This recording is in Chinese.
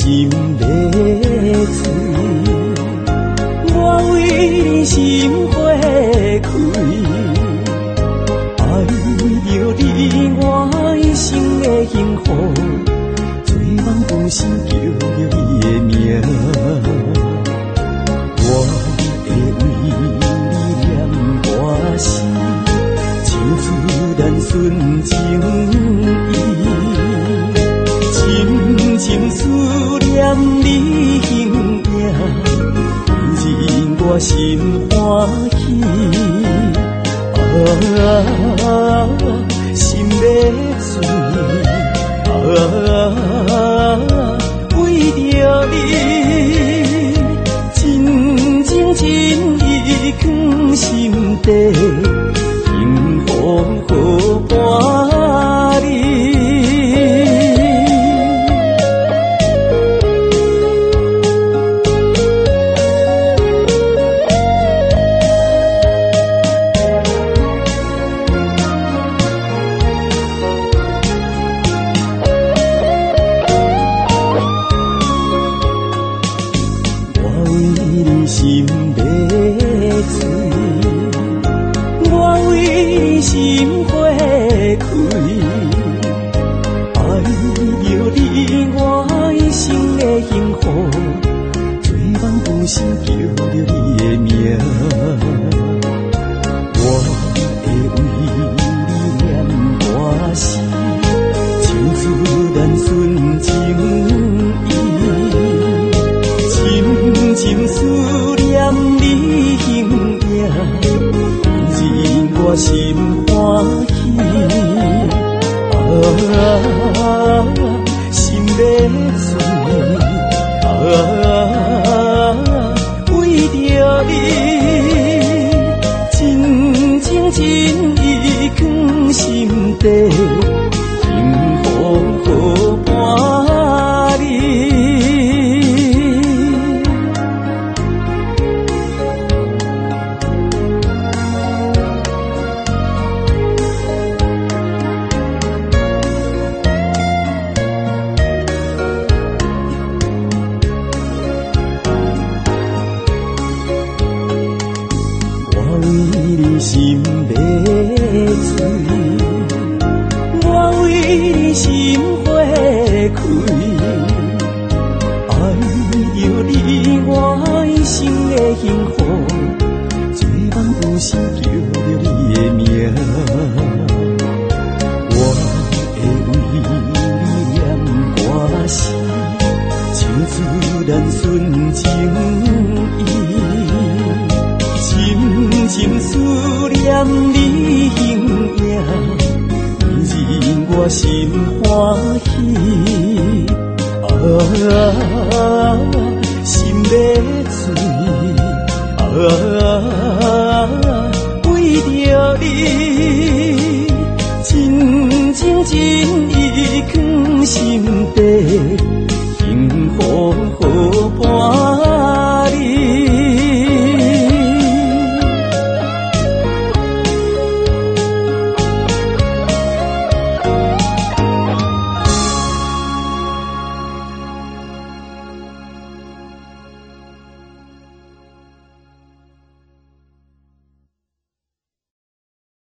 心要醉，我为你心花开，爱着你我一生的幸福，做梦不是叫着你的名，我会为你念歌诗，唱出咱纯情意。深深思念你形影，令我心欢喜。心要醉，为着你，真情真意藏心底，幸福好伴你。心要醉，我为你心花开，爱着你我一生的幸福，做梦不是叫着你的名，我会为你念歌诗，唱出咱纯情意，深深思念你形影，令我心欢喜。心要醉，为着你，真情真意藏心底，幸福好伴你。心要醉，我为你心花开，爱着你我一生的幸福，做梦不是叫着你的名，我会为你念歌诗，唱出咱纯情意。深深思念你形影，令我心欢喜。心要醉，